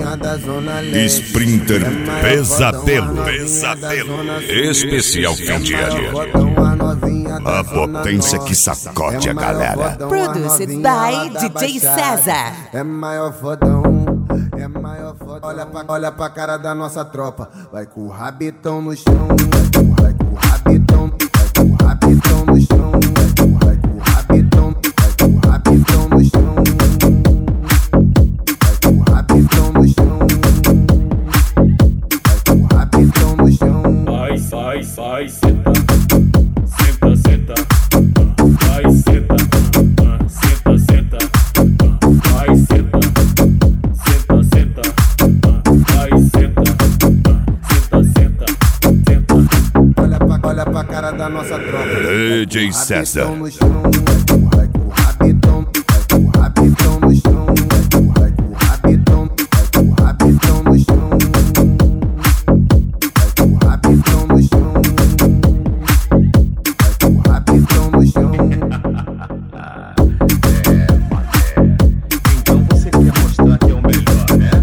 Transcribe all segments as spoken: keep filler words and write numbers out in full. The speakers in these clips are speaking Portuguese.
novinha da Zona Leste. Sprinter Pesadelo. Pesadelo. Especial fim de ano. A potência que sacode a galera. Produced by D J César. É maior fodão. É maior fodão. Olha pra, olha pra cara da nossa tropa. Vai com o rabitão no chão. Vai com o rabitão. Vai com o rabitão no chão. Vai com o rabitão. Vai com o rabitão no chão. Vai com o rabitão no chão. Vai com o rabitão no chão. Vai, vai, vai, senta. Senta, senta. Vai, senta. Senta, senta. Vai, senta. Senta, senta. Vai, senta. Senta, senta. Senta. Olha pra, olha pra cara da nossa tropa. D J César. Vai com o rabitão, vai com o rabitão no chão. Vai com o rabitão, vai com o rabitão no chão. Vai com o rabitão no chão. Vai com o rabitão no chão. É, mané. Então você quer mostrar que é o melhor, né?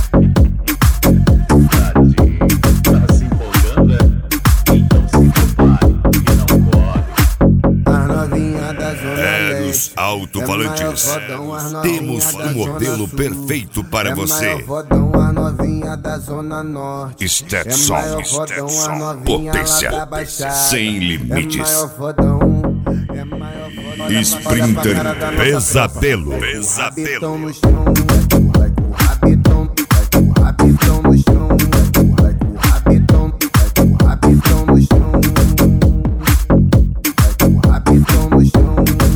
Tadinho, tá se empolgando, é? Então se prepare e não corre. As novinhas da Zona É nos Leste. alto-falantes. Temos o modelo perfeito para você. É maior fodão, a novinha da Zona Norte. Stetson, É maior fodão, a Stetson. novinha Potência lá da Baixada. sem limites. É maior fodão. É maior fodão. Olha pra- Sprinter olha pra cara da nossa Pesadelo. tropa. Pesadelo. Rabitão no chão. Vai com o rabitão. Vai com o rabitão no chão. Vai com o rabitão. Vai com o rabitão no chão. Vai com o rabitão no chão.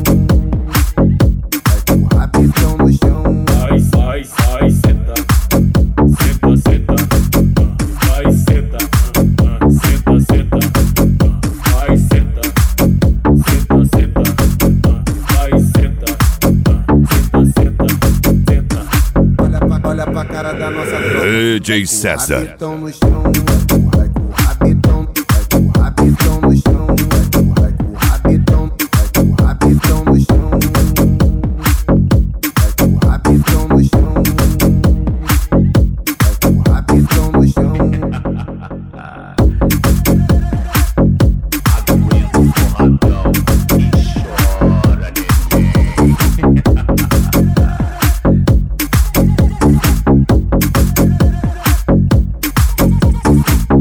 Vai com o rabitão no chão. Vai, vai, vai, senta. Senta, senta. Vai, senta. Senta, senta. Vai, senta. Senta, senta. Vai, senta. Senta, senta. Senta. Olha pra, olha pra cara da nossa tropa. D J César. Rabitão no chão.